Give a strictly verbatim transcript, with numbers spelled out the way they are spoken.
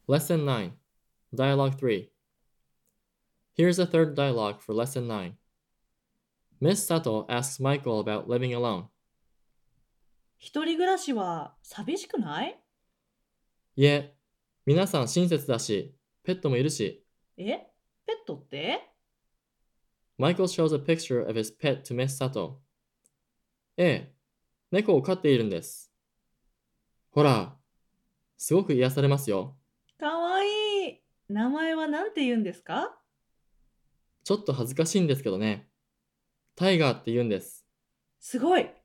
Lesson nine, Dialogue three. Here's a third dialogue for Lesson nine. Miss Sato asks Michael about living alone. 一人暮らしは寂しくない？ いえ、皆さん親切だし、ペットもいるし。 え、ペットって？ Michael shows a picture of his pet to Miss Sato. ええ、猫を飼っているんです。ほら、すごく癒されますよ。 かわいい。名前は何て言うんですか？ ちょっと恥ずかしいんですけどね。タイガーって言うんです。 すごい。